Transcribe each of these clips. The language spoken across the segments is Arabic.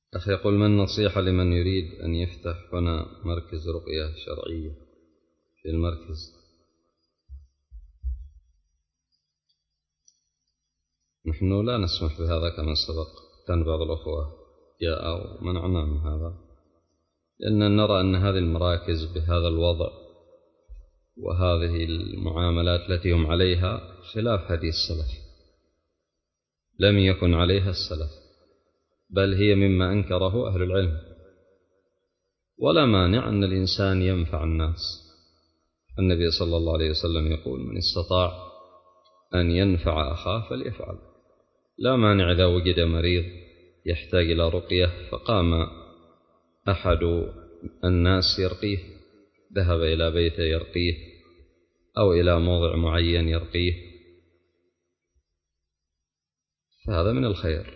أخي يقول: ما النصيحة لمن يريد أن يفتح هنا مركز رقية شرعية في المركز؟ نحن لا نسمح بهذا كما سبق، كان بعض الأخوة جاء ومنعنا من هذا، لأن نرى أن هذه المراكز بهذا الوضع وهذه المعاملات التي هم عليها خلاف هدي السلف، لم يكن عليها السلف، بل هي مما أنكره أهل العلم. ولا مانع أن الإنسان ينفع الناس، النبي صلى الله عليه وسلم يقول: من استطاع أن ينفع أخاه فليفعل. لا مانع إذا وجد مريض يحتاج إلى رقية فقام أحد الناس يرقيه، ذهب إلى بيته يرقيه أو إلى موضع معين يرقيه، فهذا من الخير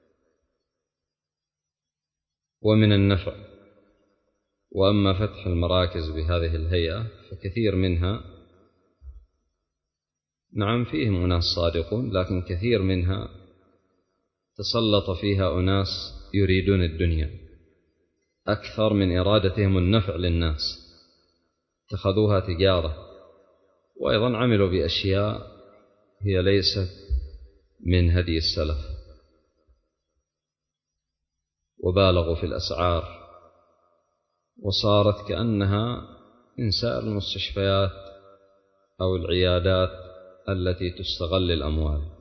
ومن النفع. وأما فتح المراكز بهذه الهيئة فكثير منها نعم فيهم أناس صادقون، لكن كثير منها تسلط فيها أناس يريدون الدنيا أكثر من إرادتهم النفع للناس، اتخذوها تجارة، وأيضا عملوا بأشياء هي ليست من هدي السلف، وبالغوا في الأسعار، وصارت كأنها من سائر المستشفيات أو العيادات التي تستغل الأموال.